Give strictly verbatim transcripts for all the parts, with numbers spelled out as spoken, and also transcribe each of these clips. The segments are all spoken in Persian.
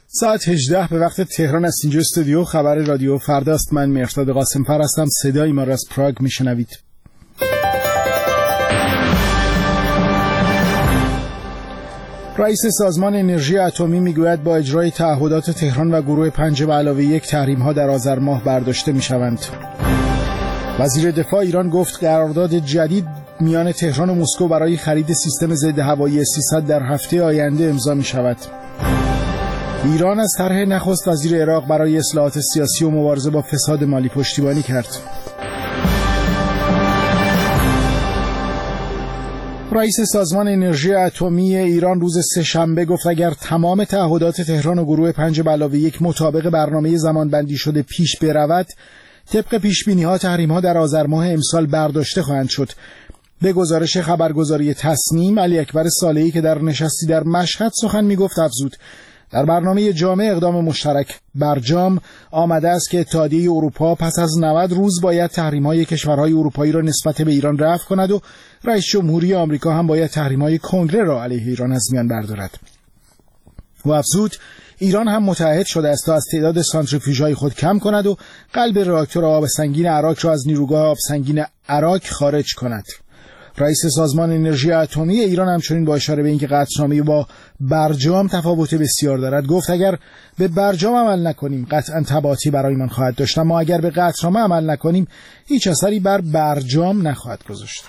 ساعت هجده به وقت تهران است. اینجا استودیو خبر رادیو فردا است. من مهرداد قاسم‌فر هستم. صدای ما را از پراگ میشنوید. رئیس سازمان انرژی اتمی میگوید با اجرای تعهدات تهران و گروه پنج به علاوه یک تحریم‌ها در آذر ماه برداشته میشوند. وزیر دفاع ایران گفت قرارداد جدید میان تهران و مسکو برای خرید سیستم ضد هوایی سیصد در هفته آینده امضا میشود. ایران از طرح نخست وزیر عراق برای اصلاحات سیاسی و مبارزه با فساد مالی پشتیبانی کرد. رئیس سازمان انرژی اتمی ایران روز سه‌شنبه گفت اگر تمام تعهدات تهران و گروه پنج به علاوه یک مطابق برنامه زمانبندی شده پیش برود، طبق پیش‌بینی‌ها تحریم‌ها در آذر ماه امسال برداشته خواهند شد. به گزارش خبرگزاری تصنیم، علی اکبر صالحی که در نشستی در مشهد سخن می‌گفت افزود در برنامه جامع اقدام مشترک برجام آمده است که اتحادیه اروپا پس از نود روز باید تحریم‌های کشورهای اروپایی را نسبت به ایران رفع کند و رئیس جمهوری آمریکا هم باید تحریم‌های کنگره را علیه ایران از میان بردارد. و افزود ایران هم متعهد شده است تا از تعداد سانتریفیوژهای خود کم کند و قلب راکتور آب سنگین عراق را از نیروگاه آب سنگین عراق خارج کند. رئیس سازمان انرژی اتمی ایران همچنین با اشاره به اینکه قطعنامه با برجام تفاوت بسیار دارد گفت اگر به برجام عمل نکنیم قطعا تبعاتی برایمان خواهد داشت، اما اگر به قطعنامه عمل نکنیم هیچ اثری بر برجام نخواهد گذاشت.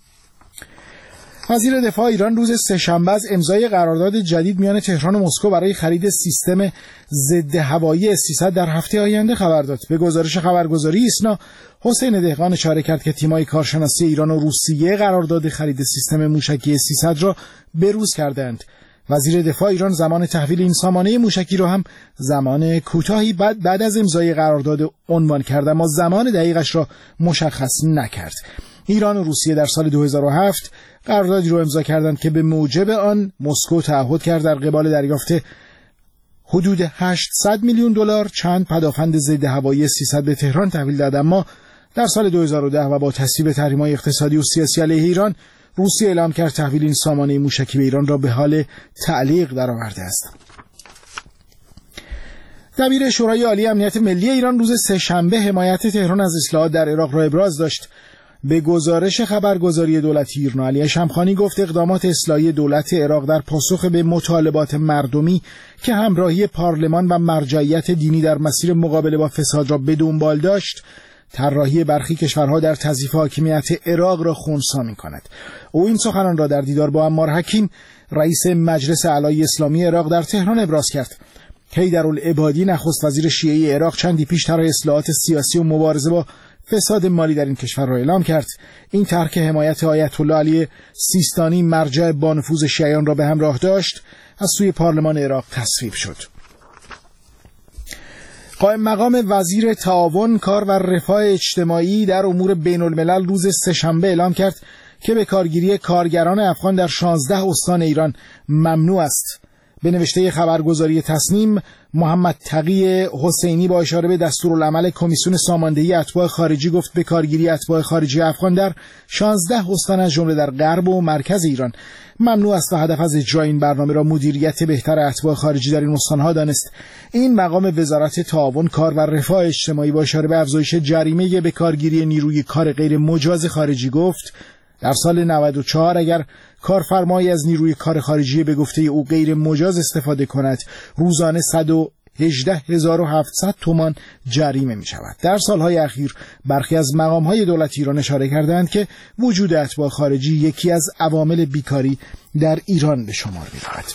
وزیر دفاع ایران روز سه‌شنبه از امضای قرارداد جدید میان تهران و مسکو برای خرید سیستم ضد هوایی سیصد در هفته آینده خبر داد. به گزارش خبرگزاری ایسنا، حسین دهقان اشاره کرد که تیم‌های کارشناسی ایران و روسیه قرارداد خرید سیستم موشکی سیصد را بروز کردند. وزیر دفاع ایران زمان تحویل این سامانه موشکی را هم زمان کوتاهی بعد بعد از امضای قرارداد عنوان کرد، اما زمان دقیقش را مشخص نکرد. ایران و روسیه در سال دو هزار و هفت قراردادی را امضا کردند که به موجب آن مسکو تعهد کرد در قبال دریافت حدود هشتصد میلیون دلار چند پدافند ضد هوایی سیصد به تهران تحویل داد، اما در سال دو هزار و ده و با تصویب تحریم‌های اقتصادی و سیاسی علیه ایران، روسیه اعلام کرد تحویل این سامانه موشکی به ایران را به حال تعلیق درآورده است. دبیر شورای عالی امنیت ملی ایران روز سه‌شنبه حمایت تهران از اصلاحات در عراق را ابراز داشت. به گزارش خبرگزاری دولتی ایرنا، علی شمخانی گفت اقدامات اصلاحی دولت عراق در پاسخ به مطالبات مردمی که همراهی پارلمان و مرجعیت دینی در مسیر مقابله با فساد را به دنبال داشت، طراحی برخی کشورها در تضعیف حاکمیت عراق را خنثی می‌کند. او این سخنان را در دیدار با عمار حکیم، رئیس مجلس اعلای اسلامی عراق در تهران ابراز کرد. حیدرالعبادی نخست وزیر شیعی عراق چندی پیش طرح اصلاحات سیاسی و مبارزه با فساد مالی در این کشور را اعلام کرد. این طرح که حمایت آیت الله علی سیستانی مرجع با نفوذ شیعیان را به همراه داشت، از سوی پارلمان عراق تصویب شد. قائم مقام وزیر تعاون، کار و رفاه اجتماعی در امور بین الملل روز سه‌شنبه اعلام کرد که به کارگیری کارگران افغان در شانزده استان ایران ممنوع است. به نوشته خبرگزاری تصنیم، محمد تقی حسینی با اشاره به دستورالعمل کمیسیون ساماندهی اتباع خارجی گفت به کارگیری اتباع خارجی افغان در شانزده استان از جمله در غرب و مرکز ایران ممنوع است و هدف از اجرای این برنامه را مدیریت بهتر اتباع خارجی در این استانها دانست. این مقام وزارت تعاون، کار و رفاه اجتماعی با اشاره به افزایش جریمه به کارگیری نیروی کار غیر مجاز خارجی گفت در سال نود و چهار اگر کارفرمایی از نیروی کار خارجی به گفته او غیر مجاز استفاده کند، روزانه صد و هجده هزار و هفتصد تومان جریمه می شود. در سالهای اخیر برخی از مقامهای دولت ایران اشاره کردند که وجود اتباع خارجی یکی از عوامل بیکاری در ایران به شمار می رود.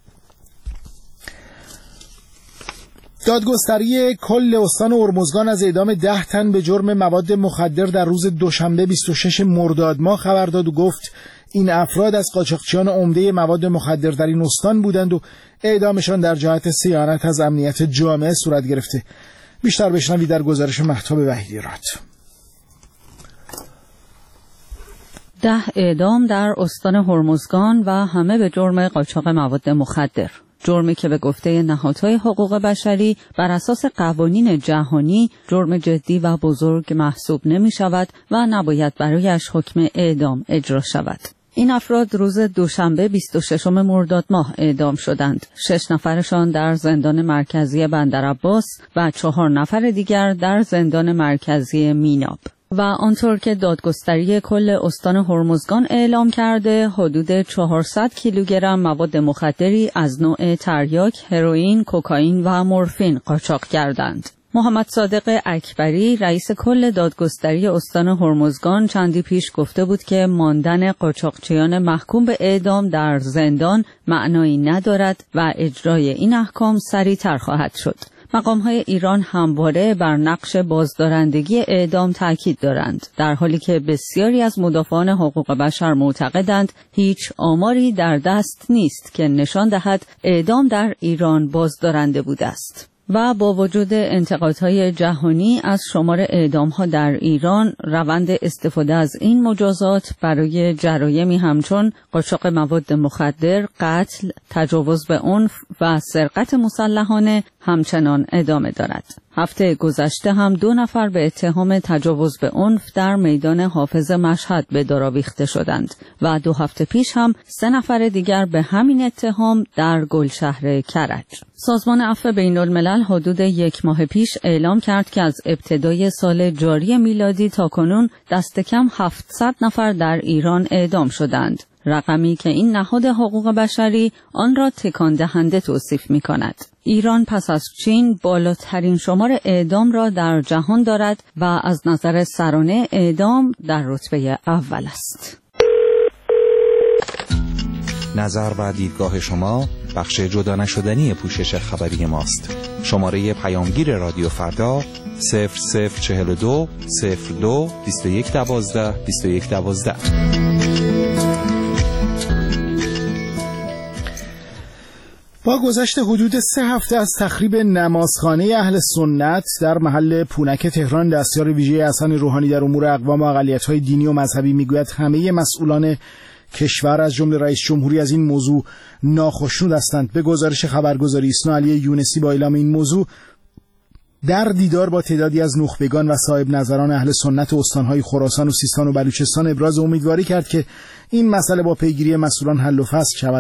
دادگستری کل استان هرمزگان از اعدام ده تن به جرم مواد مخدر در روز دوشنبه بیست و شش مرداد ماه خبر داد و گفت این افراد از قاچاقچیان عمده مواد مخدر در این استان بودند و اعدامشان در جهت صیانت از امنیت جامعه صورت گرفته. بیشتر بشنوید در گزارش مهتاب وحیدی راد. ده اعدام در استان هرمزگان و همه به جرم قاچاق مواد مخدر. جرمی که به گفته نهادهای حقوق بشری بر اساس قوانین جهانی جرم جدی و بزرگ محسوب نمی شود و نباید برایش حکم اعدام اجرا شود. این افراد روز دوشنبه بیست و ششم مرداد ماه اعدام شدند. شش نفرشان در زندان مرکزی بندرعباس و چهار نفر دیگر در زندان مرکزی میناب. و آنطور که دادگستری کل استان هرمزگان اعلام کرده، حدود چهارصد کیلوگرم مواد مخدری از نوع تریاک، هروئین، کوکائین و مورفین قاچاق کردند. محمد صادق اکبری رئیس کل دادگستری استان هرمزگان چندی پیش گفته بود که ماندن قاچاقچیان محکوم به اعدام در زندان معنایی ندارد و اجرای این احکام سریع‌تر خواهد شد. مقام‌های ایران همواره بر نقش بازدارندگی اعدام تاکید دارند، در حالی که بسیاری از مدافعان حقوق بشر معتقدند هیچ آماری در دست نیست که نشان دهد اعدام در ایران بازدارنده بوده است. و با وجود انتقادهای جهانی از شمار اعدام‌ها در ایران، روند استفاده از این مجازات برای جرایمی همچون قاچاق مواد مخدر، قتل، تجاوز به عنف و سرقت مسلحانه همچنان ادامه دارد. هفته گذشته هم دو نفر به اتهام تجاوز به عنف در میدان حافظ مشهد به دار آویخته شدند و دو هفته پیش هم سه نفر دیگر به همین اتهام در گلشهر کرج. سازمان عفو بین الملل حدود یک ماه پیش اعلام کرد که از ابتدای سال جاری میلادی تا کنون دست کم هفتصد نفر در ایران اعدام شدند، رقمی که این نهاد حقوق بشری آن را تکان دهنده توصیف می کند. ایران پس از چین بالاترین شمار اعدام را در جهان دارد و از نظر سرانه اعدام در رتبه اول است. نظر و دیدگاه شما بخش جدا نشدنی پوشش خبری ماست. شماره پیامگیر رادیو فردا صفر صفر چهل و دو صفر دو بیست و یک دوازده بیست و یک دوازده. با گذشت حدود سه هفته از تخریب نمازخانه اهل سنت در محل پونک تهران، دستیار ویژه حسن روحانی در امور اقوام و اقلیت‌های دینی و مذهبی میگوید همه مسئولان کشور از جمله رئیس جمهوری از این موضوع ناخشنود هستند. به گزارش خبرگزاری ایسنا، علی یونسی با اعلام این موضوع در دیدار با تعدادی از نخبگان و صاحب نظران اهل سنت استانهای خراسان و سیستان و بلوچستان ابراز امیدواری کرد که این مسئله با پیگیری مسئولان حل و فصل شود.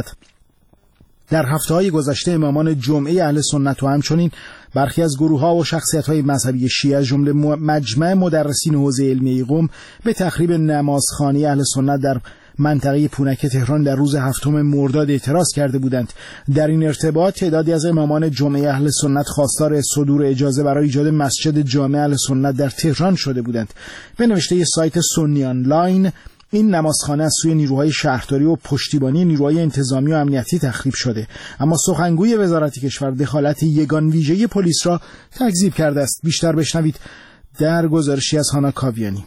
در هفته‌های گذشته امامان جمعه اهل سنت و همچنین برخی از گروه‌ها و شخصیت‌های مذهبی شیعه از جمله مجمع مدرسین حوزه علمیه قم به تخریب نمازخانه اهل سنت در منطقه پونک تهران در روز هفتم مرداد اعتراض کرده بودند. در این ارتباط تعدادی از امامان جمعه اهل سنت خواستار صدور اجازه برای ایجاد مسجد جامع اهل سنت در تهران شده بودند. به نوشته سایت سنی آنلاین، این نمازخانه از سوی نیروهای شهرداری و پشتیبانی نیروهای انتظامی و امنیتی تخریب شده، اما سخنگوی وزارت کشور دخالت یگان ویژه پلیس را تکذیب کرده است. بیشتر بشنوید در گزارشی از هانا کاویانی.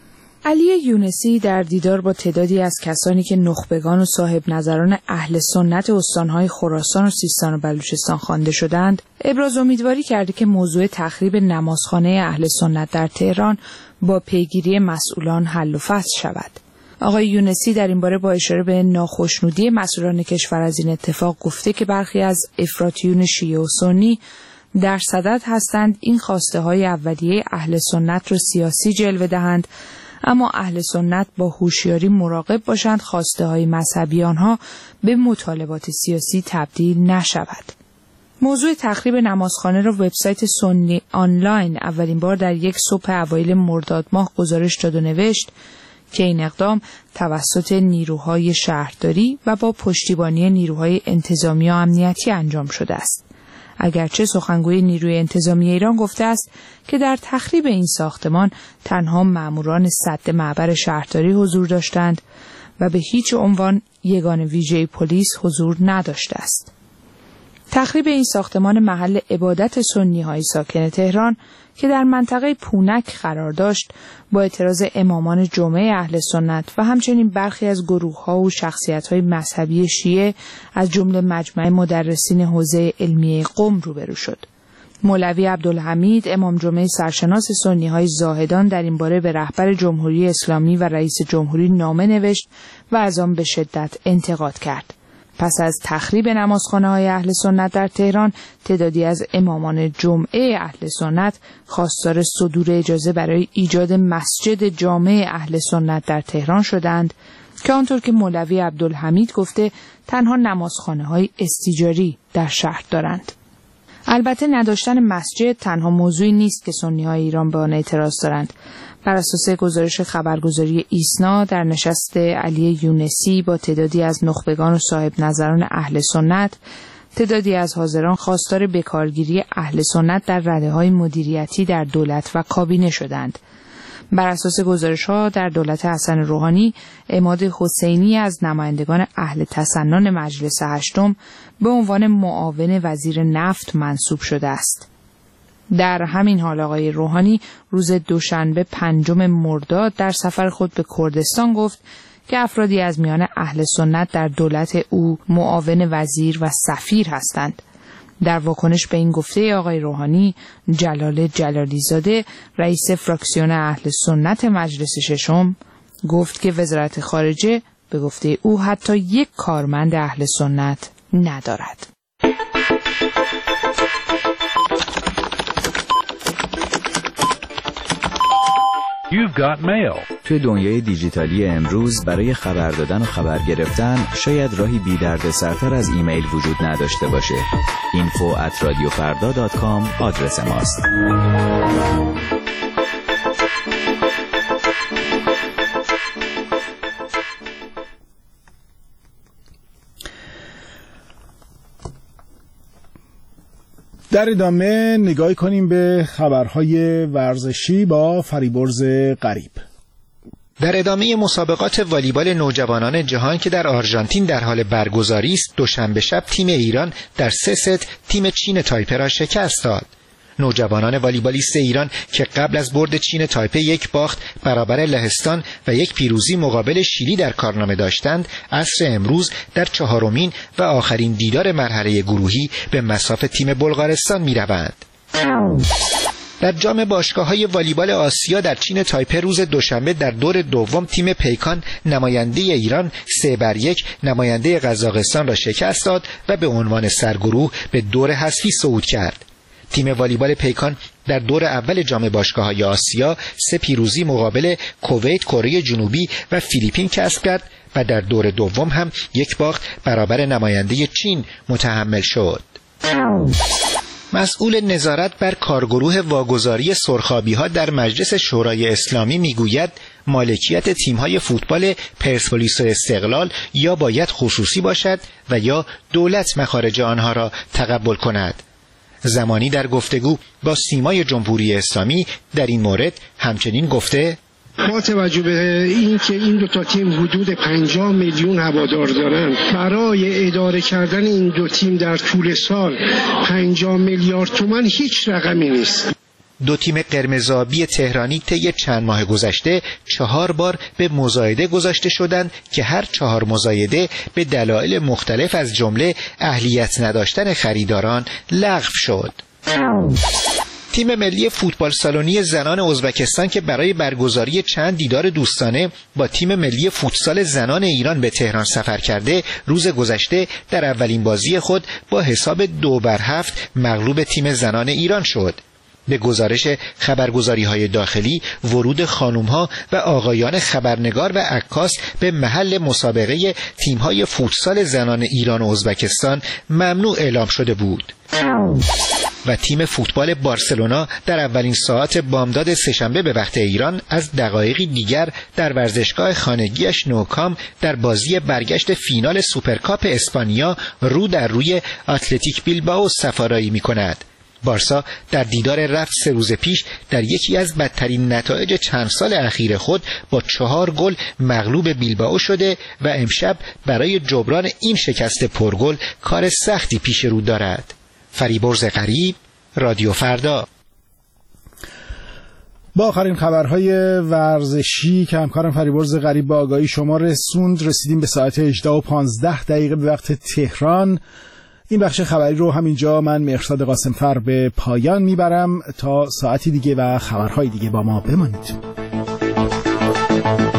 علی یونسی در دیدار با تعدادی از کسانی که نخبگان و صاحب نظران اهل سنت استانهای خراسان و سیستان و بلوچستان خوانده شدند، ابراز امیدواری کرده که موضوع تخریب نمازخانه اهل سنت در تهران با پیگیری مسئولان حل و فصل شود. آقای یونسی در این باره با اشاره به ناخشنودی مسئولان کشور از این اتفاق گفته که برخی از افراطیون شیعه و سنی در صدد هستند این خواسته های اولیه اهل سنت را سیاسی جلوه دهند، اما اهل سنت با هوشیاری مراقب باشند خواسته های مذهبی آنها به مطالبات سیاسی تبدیل نشود. موضوع تخریب نمازخانه را وبسایت سنی آنلاین اولین بار در یک صبح اوایل مرداد ماه گزارش داد و نوشت که این اقدام توسط نیروهای شهرداری و با پشتیبانی نیروهای انتظامی و امنیتی انجام شده است. اگرچه سخنگوی نیروی انتظامی ایران گفته است که در تخریب این ساختمان تنها ماموران سد معبر شهرداری حضور داشتند و به هیچ عنوان یگان ویژه پلیس حضور نداشته است. تخریب این ساختمان محل عبادت سنی‌های ساکن تهران که در منطقه پونک قرار داشت با اعتراض امامان جمعه اهل سنت و همچنین برخی از گروه‌ها و شخصیت‌های مذهبی شیعه از جمله مجمع مدرسین حوزه علمیه قم روبرو شد. مولوی عبدالحمید امام جمعه سرشناس سنی‌های زاهدان در این باره به رهبر جمهوری اسلامی و رئیس جمهوری نامه نوشت و از آن به شدت انتقاد کرد. پس از تخریب نمازخانه‌های اهل سنت در تهران، تعدادی از امامان جمعه اهل سنت خواستار صدور اجازه برای ایجاد مسجد جامع اهل سنت در تهران شدند که آنطور که مولوی عبدالحمید گفته تنها نمازخانه‌های استیجاری در شهر دارند. البته نداشتن مسجد تنها موضوعی نیست که سنی‌های ایران به آن اعتراض دارند. بر اساس گزارش خبرگزاری ایسنا در نشست علی یونسی با تعدادی از نخبگان و صاحب نظران اهل سنت، تعدادی از حاضران خواستار بکارگیری اهل سنت در رده‌های مدیریتی در دولت و کابینه شدند. بر اساس گزارش‌ها در دولت حسن روحانی، عماد حسینی از نمایندگان اهل تسنن مجلس هشتم به عنوان معاون وزیر نفت منصوب شده است. در همین حال آقای روحانی روز دوشنبه پنجم مرداد در سفر خود به کردستان گفت که افرادی از میان اهل سنت در دولت او معاون وزیر و سفیر هستند. در واکنش به این گفته آقای روحانی، جلال جلالی زاده رئیس فراکسیون اهل سنت مجلس ششم گفت که وزارت خارجه به گفته او حتی یک کارمند اهل سنت ندارد. You've got mail. توی دنیای دیجیتالی امروز برای خبر دادن و خبر گرفتن شاید راهی بی درد سرتر از ایمیل وجود نداشته باشه. اینفو ات رادیو فردا دات کام آدرس ماست. در ادامه نگاهی کنیم به خبرهای ورزشی با فریبرز غریب. در ادامه مسابقات والیبال نوجوانان جهان که در آرژانتین در حال برگزاری است، دوشنبه شب تیم ایران در سه ست تیم چین تایپه را شکست داد. نوجوانان والیبالیست ایران که قبل از برد چین تایپه یک باخت برابر لهستان و یک پیروزی مقابل شیلی در کارنامه داشتند، عصر امروز در چهارمین و آخرین دیدار مرحله گروهی به مصاف تیم بلغارستان می‌روند. در جام باشگاه‌های والیبال آسیا در چین تایپه روز دوشنبه در دور دوم تیم پیکان نماینده ایران سه بر یک نماینده قزاقستان را شکست داد و به عنوان سرگروه به دور حذفی صعود کرد. تیم والیبال پیکان در دور اول جام باشگاه‌های آسیا سه پیروزی مقابل کویت، کره جنوبی و فیلیپین کسب کرد و در دور دوم هم یک باخت برابر نماینده چین متحمل شد. مسئول نظارت بر کارگروه واگذاری سرخابی‌ها در مجلس شورای اسلامی میگوید مالکیت تیم‌های فوتبال پرسپولیس و استقلال یا باید خصوصی باشد و یا دولت مخارج آنها را تقبل کند. زمانی در گفتگو با سیمای جمهوری اسلامی در این مورد همچنین گفته: با توجه به این که این دو تا تیم حدود پنجاه میلیون هوادار دارند، برای اداره کردن این دو تیم در طول سال پنجاه میلیارد تومان هیچ رقمی نیست. دو تیم قرمزآبی تهرانی طی چند ماه گذشته چهار بار به مزایده گذاشته شدند که هر چهار مزایده به دلایل مختلف از جمله اهلیت نداشتن خریداران لغو شد. تیم ملی فوتبال سالونی زنان ازبکستان که برای برگزاری چند دیدار دوستانه با تیم ملی فوتسال زنان ایران به تهران سفر کرده، روز گذشته در اولین بازی خود با حساب دو بر هفت مغلوب تیم زنان ایران شد. به گزارش خبرگزاری‌های داخلی، ورود خانم‌ها و آقایان خبرنگار و عکاس به محل مسابقه تیم‌های فوتسال زنان ایران و ازبکستان ممنوع اعلام شده بود. و تیم فوتبال بارسلونا در اولین ساعات بامداد سه‌شنبه به وقت ایران از دقایقی دیگر در ورزشگاه خانگیش نوکام در بازی برگشت فینال سوپرکاپ اسپانیا رو در روی اتلتیک بیلبائو سفارایی می‌کند. بارسا در دیدار رفت سه روز پیش در یکی از بدترین نتایج چند سال اخیر خود با چهار گل مغلوب بیلبائو شده و امشب برای جبران این شکست پرگل کار سختی پیش رو دارد. فریبرز غریب، رادیو فردا. با آخرین خبرهای ورزشی که همکارم فریبرز غریب با آگاهی شما رسوند، رسیدیم به ساعت هجده و پانزده دقیقه به وقت تهران. این بخش خبری رو همینجا من مهرزاد قاسمفر به پایان میبرم. تا ساعتی دیگه و خبرهای دیگه با ما بمانید.